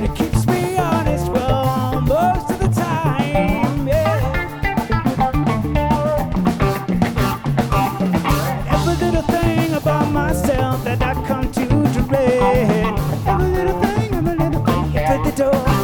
It keeps me honest for most of the time. Yeah. Every little thing about myself that I come to dread. Every little thing, at the door.